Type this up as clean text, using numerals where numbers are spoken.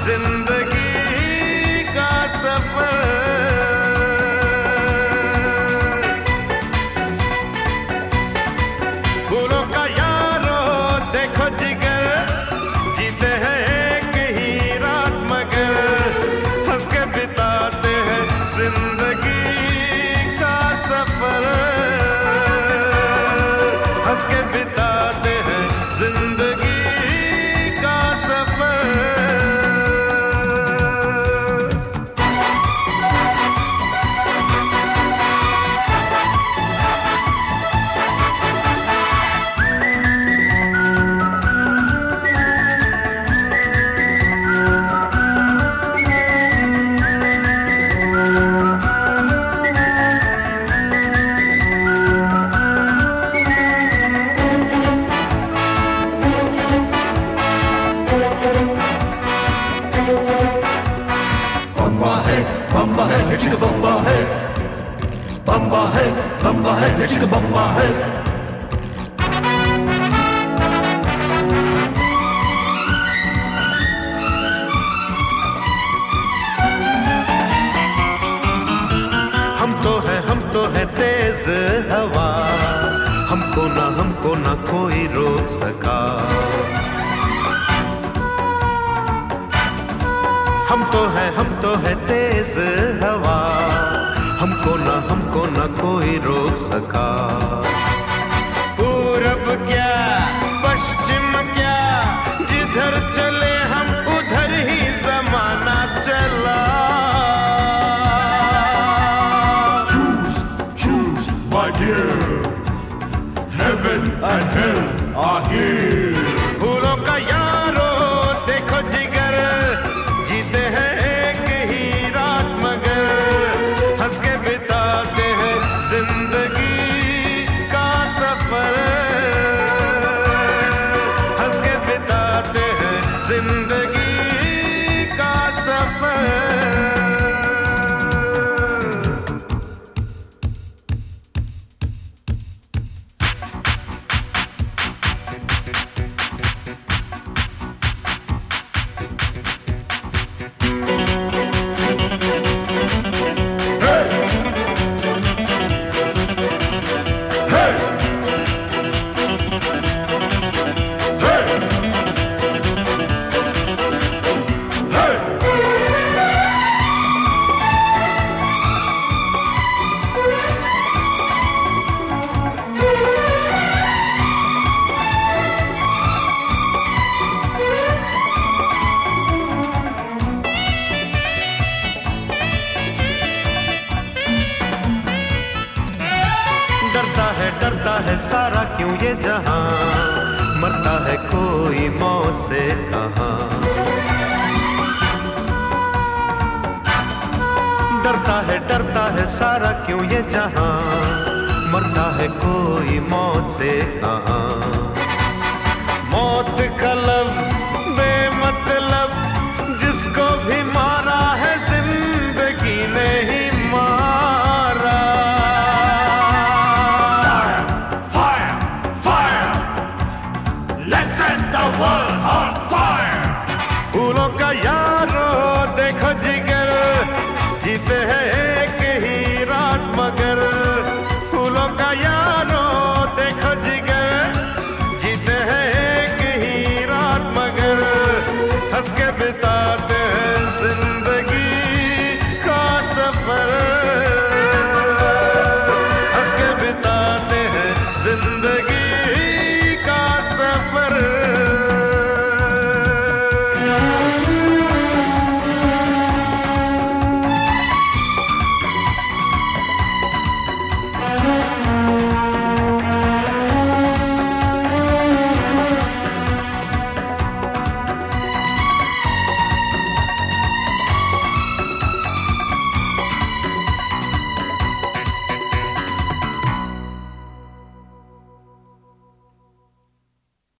जिंदगी का सफर। फूलों का यारो देखो जिगर, जीते हैं एक ही रात मगर हंस के बिताते हैं जिंदगी का सफर। हंस के बिताते हैं जिंदगी का सफर। बम्बा है चिक बम्बा है, बम्बा है चिक बम्बा है। हम तो है तेज हवा, हमको ना कोई रोक सका। हम तो है तेज हवा, हमको ना कोई रोक सका। पूरब क्या पश्चिम क्या, जिधर चले हम उधर ही जमाना चला। Choose, my dear, heaven and hell are here. फूलों का यारो देखो जिगर, जीते हैं एक ही रात मगर हंस के बिताते हैं जिंदगी का सफर। हंस के बिताते हैं जिंदगी का सफर। डरता है सारा क्यों ये जहां, मरता है कोई मौत से कहां। डरता है सारा क्यों ये जहां, मरता है कोई मौत से कहां। मौत का लफ्ज बेमतलब, जिसको भी मारा है जिंदगी ने ही मारा। Let's set the world on fire. फूलों का यारो देखो जिगर, जीते हैं एक ही रात मगर। फूलों का यारो देखो जिगर, जीते हैं एक ही रात मगर हंस के बिताते हैं जिंदगी का सफर। हंस के बिताते हैं जिंदगी का सफर।